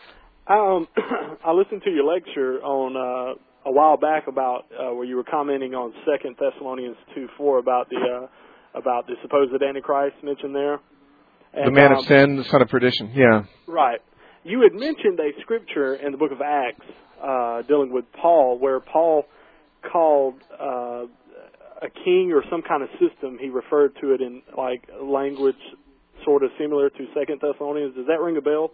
S5: I listened to your lecture on a while back about where you were commenting on 2 Thessalonians 2:4 about the supposed Antichrist mentioned there. And,
S1: the man of sin, the son of perdition. Yeah.
S5: Right. You had mentioned a scripture in the book of Acts dealing with Paul, where Paul called a king or some kind of system. He referred to it in like language sort of similar to 2 Thessalonians. Does that ring a bell?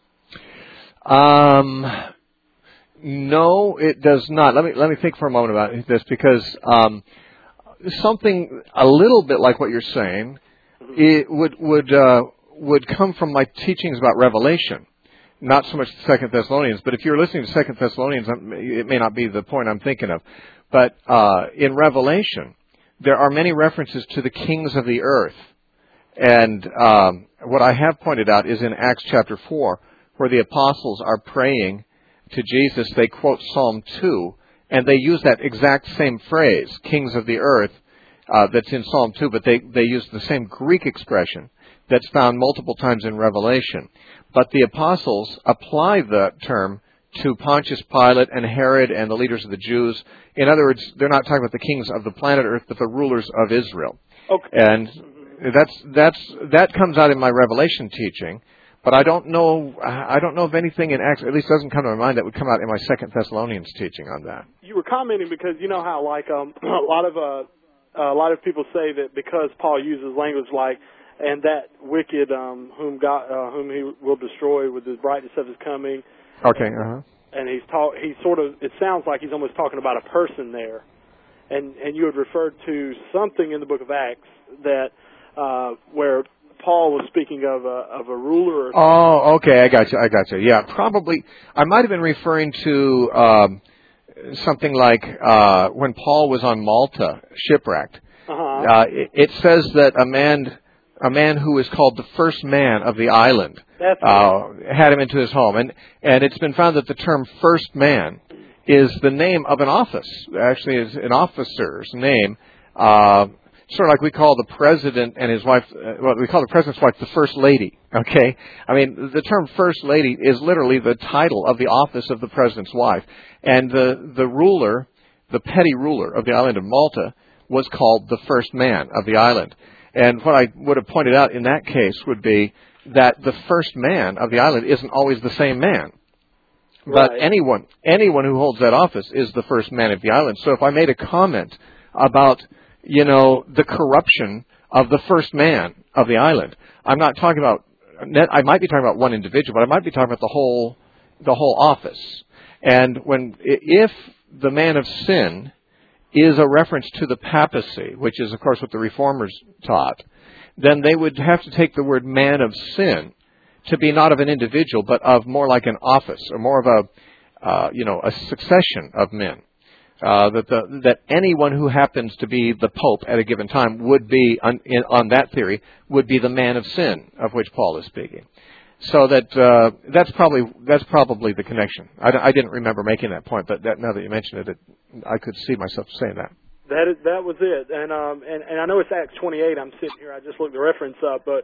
S1: No, it does not. Let me think for a moment about this, because something a little bit like what you're saying, it would come from my teachings about Revelation, not so much 2 Thessalonians. But if you're listening to 2 Thessalonians, it may not be the point I'm thinking of. But in Revelation, there are many references to the kings of the earth. And what I have pointed out is in Acts chapter 4, where the apostles are praying to Jesus, they quote Psalm 2, and they use that exact same phrase, kings of the earth, that's in Psalm 2, but they use the same Greek expression that's found multiple times in Revelation. But the apostles apply the term to Pontius Pilate and Herod and the leaders of the Jews. In other words, they're not talking about the kings of the planet Earth, but the rulers of Israel. Okay. And that comes out in my Revelation teaching. But I don't know of anything in Acts, at least doesn't come to my mind, that would come out in my 2 Thessalonians teaching on that.
S5: You were commenting because you know how like a lot of a lot of people say that because Paul uses language like, and that wicked whom he will destroy with the brightness of his coming.
S1: Okay.
S5: And he sort of, it sounds like he's almost talking about a person there. And you had referred to something in the book of Acts that where Paul was speaking of a ruler.
S1: Oh, okay, I got you. Yeah, probably. I might have been referring to something like when Paul was on Malta, shipwrecked. It says that a man who is called the first man of the island had him into his home, and it's been found that the term first man is the name of an office. Actually, is an officer's name. Sort of like we call the president and his wife, we call the president's wife the first lady, okay? I mean, the term first lady is literally the title of the office of the president's wife. And the ruler, the petty ruler of the island of Malta, was called the first man of the island. And what I would have pointed out in that case would be that the first man of the island isn't always the same man. But anyone who holds that office is the first man of the island. So if I made a comment about, the corruption of the first man of the island, I'm not talking about, I might be talking about one individual, but I might be talking about the whole office. And if the man of sin is a reference to the papacy, which is, of course, what the Reformers taught, then they would have to take the word man of sin to be not of an individual, but of more like an office, or more of a succession of men. That anyone who happens to be the Pope at a given time would be, on that theory, would be the man of sin of which Paul is speaking. So that's probably the connection. I didn't remember making that point, but now that you mentioned it, I could see myself saying that.
S5: That was it, and I know it's Acts 28. I'm sitting here. I just looked the reference up, but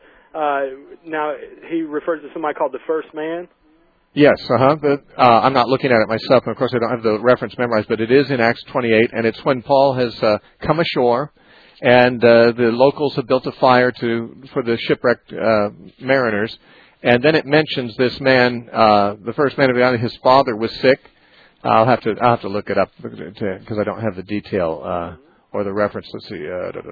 S5: now he refers to somebody called the first man.
S1: Yes, I'm not looking at it myself, and of course I don't have the reference memorized, but it is in Acts 28, and it's when Paul has come ashore, and the locals have built a fire for the shipwrecked mariners, and then it mentions this man, the first man of the island. His father was sick. I'll have to look it up because I don't have the detail or the reference. Let's see.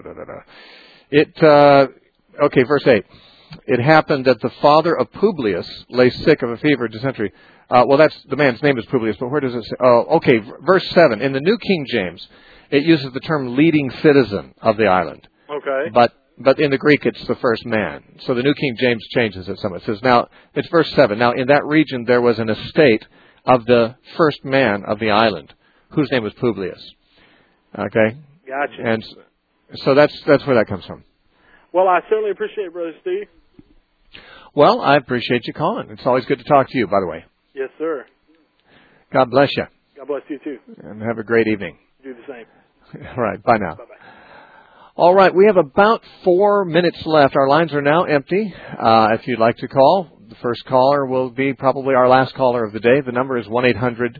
S1: Okay, verse 8. It happened that the father of Publius lay sick of a fever and dysentery. That's the man's name is Publius, but where does it say? Oh, okay, verse 7. In the New King James, it uses the term leading citizen of the island.
S5: Okay.
S1: But in the Greek, it's the first man. So the New King James changes it somewhat. It says, now, it's verse 7. Now, in that region, there was an estate of the first man of the island, whose name was Publius. Okay?
S5: Gotcha.
S1: And so that's where that comes from.
S5: Well, I certainly appreciate it, Brother Steve.
S1: Well, I appreciate you calling. It's always good to talk to you, by the way.
S5: Yes, sir.
S1: God bless you.
S5: God bless you, too.
S1: And have a great evening.
S5: Do the same.
S1: All right. Bye now.
S5: Bye-bye.
S1: All right. We have about 4 minutes left. Our lines are now empty. If you'd like to call, the first caller will be probably our last caller of the day. The number is 1-800-438-5090.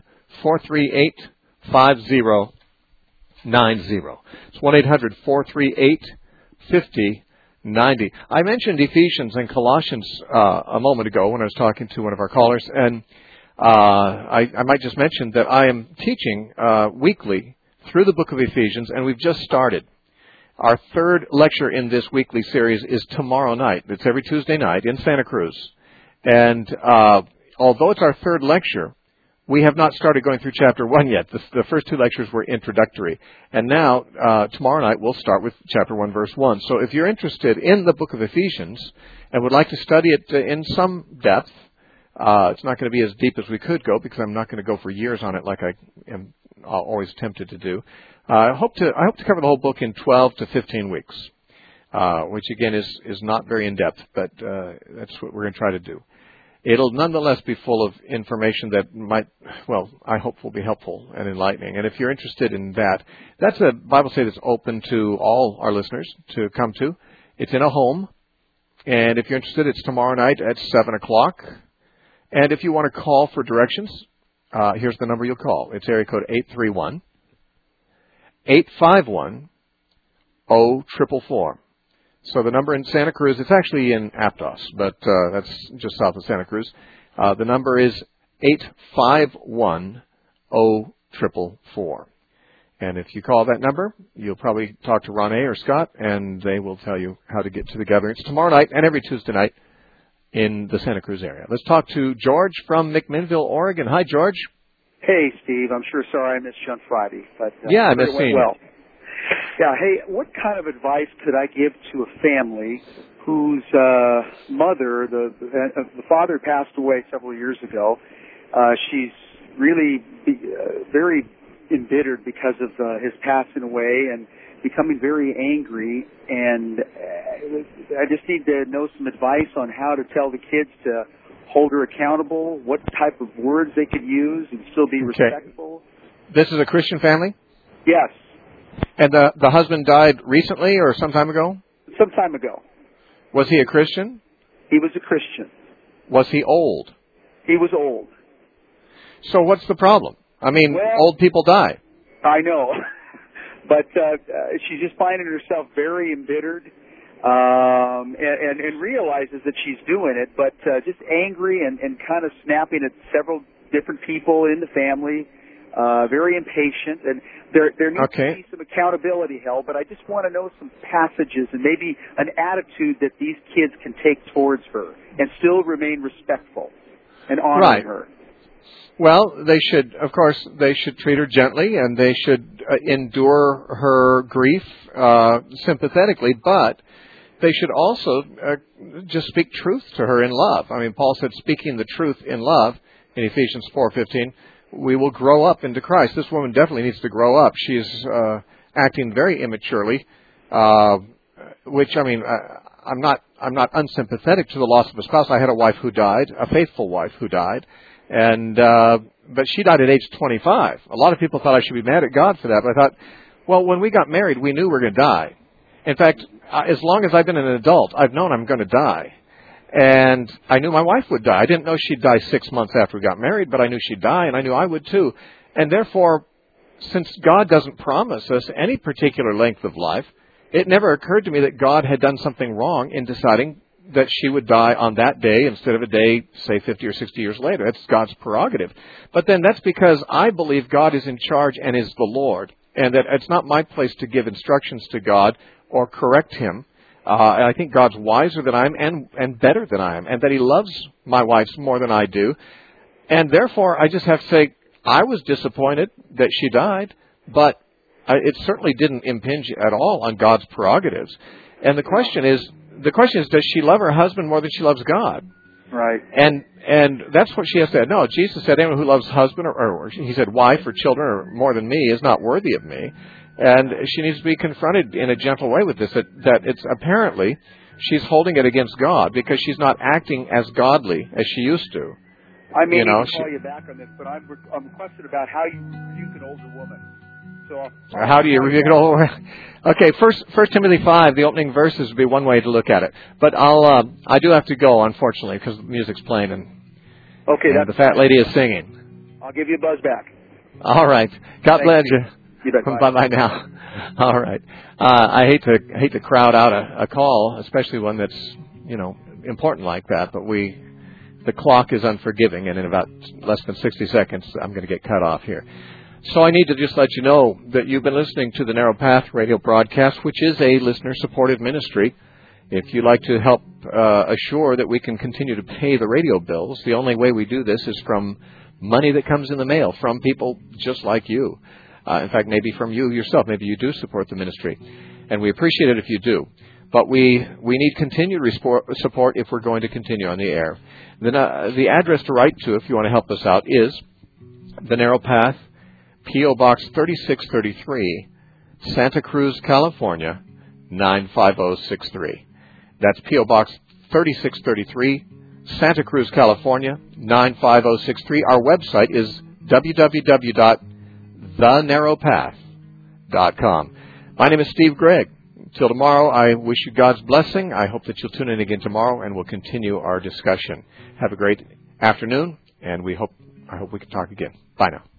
S1: It's 1-800-438-5090. I mentioned Ephesians and Colossians a moment ago when I was talking to one of our callers, and I might just mention that I am teaching weekly through the book of Ephesians, and we've just started. Our third lecture in this weekly series is tomorrow night. It's every Tuesday night in Santa Cruz. And although it's our third lecture, we have not started going through chapter 1 yet. The first 2 lectures were introductory. And now, tomorrow night, we'll start with chapter 1, verse 1. So if you're interested in the book of Ephesians and would like to study it in some depth, it's not going to be as deep as we could go because I'm not going to go for years on it like I am always tempted to do. I hope to cover the whole book in 12 to 15 weeks, which again is not very in depth, but that's what we're going to try to do. It'll nonetheless be full of information that might, I hope will be helpful and enlightening. And if you're interested in that, that's a Bible study that's open to all our listeners to come to. It's in a home, and if you're interested, it's tomorrow night at 7 o'clock. And if you want to call for directions, here's the number you'll call. It's area code 831-851-0444. So the number in Santa Cruz, it's actually in Aptos, but that's just south of Santa Cruz. The number is 851-0444. And if you call that number, you'll probably talk to Ron A. or Scott, and they will tell you how to get to the gathering. It's tomorrow night and every Tuesday night in the Santa Cruz area. Let's talk to George from McMinnville, Oregon. Hi, George.
S6: Hey, Steve. I'm sure sorry I missed you on Friday. But,
S1: yeah, I missed seeing you.
S6: Well. Yeah, hey, what kind of advice could I give to a family whose mother, the father passed away several years ago? She's really very embittered because of his passing away and becoming very angry, and I just need to know some advice on how to tell the kids to hold her accountable, what type of words they could use and still be respectful.
S1: This is a Christian family?
S6: Yes.
S1: And the husband died recently or some time ago?
S6: Some time ago.
S1: Was he a Christian?
S6: He was a Christian.
S1: Was he old?
S6: He was old.
S1: So what's the problem? I mean, old people die.
S6: I know. But she's just finding herself very embittered and realizes that she's doing it, but just angry and kind of snapping at several different people in the family, very impatient. And there needs to be some accountability held, but I just want to know some passages and maybe an attitude that these kids can take towards her and still remain respectful and honoring her.
S1: Well, they should treat her gently, and they should endure her grief sympathetically, but they should also just speak truth to her in love. I mean, Paul said, speaking the truth in love in Ephesians 4:15, we will grow up into Christ. This woman definitely needs to grow up. She's acting very immaturely, which, I mean, I'm not unsympathetic to the loss of a spouse. I had a wife who died, a faithful wife who died. And but she died at age 25. A lot of people thought I should be mad at God for that. But I thought, well, when we got married, we knew we were going to die. In fact, as long as I've been an adult, I've known I'm going to die. And I knew my wife would die. I didn't know she'd die 6 months after we got married, but I knew she'd die, and I knew I would too. And therefore, since God doesn't promise us any particular length of life, it never occurred to me that God had done something wrong in deciding that she would die on that day instead of a day, say, 50 or 60 years later. That's God's prerogative. But then that's because I believe God is in charge and is the Lord, and that it's not my place to give instructions to God or correct Him. I think God's wiser than I am and better than I am, and that He loves my wife more than I do. And therefore, I just have to say, I was disappointed that she died, but it certainly didn't impinge at all on God's prerogatives. And the question is, does she love her husband more than she loves God?
S6: Right.
S1: And that's what she has to add. No, Jesus said, anyone who loves husband or he said wife or children or more than me is not worthy of me. And she needs to be confronted in a gentle way with this, that it's apparently she's holding it against God because she's not acting as godly as she used to.
S6: I may need to call you back on this, but I'm requested about how you rebuke an older woman.
S1: How do you rebuke an older woman? Okay, First Timothy 5, the opening verses would be one way to look at it. But I do have to go, unfortunately, because the music's playing and the fat lady is singing.
S6: I'll give you a buzz back.
S1: All right. God bless you.
S6: You bet.
S1: Bye now. All right. I hate to crowd out a call, especially one that's important like that. But the clock is unforgiving, and in about less than 60 seconds, I'm going to get cut off here. So I need to just let you know that you've been listening to the Narrow Path radio broadcast, which is a listener-supported ministry. If you'd like to help assure that we can continue to pay the radio bills, the only way we do this is from money that comes in the mail from people just like you. In fact, maybe from you yourself. Maybe you do support the ministry. And we appreciate it if you do. But we need continued support if we're going to continue on the air. Then the address to write to if you want to help us out is the Narrow Path, P.O. Box 3633, Santa Cruz, California, 95063. That's P.O. Box 3633, Santa Cruz, California, 95063. Our website is www.thenarrowpath.com. My name is Steve Gregg. Till tomorrow, I wish you God's blessing. I hope that you'll tune in again tomorrow, and we'll continue our discussion. Have a great afternoon, and I hope we can talk again. Bye now.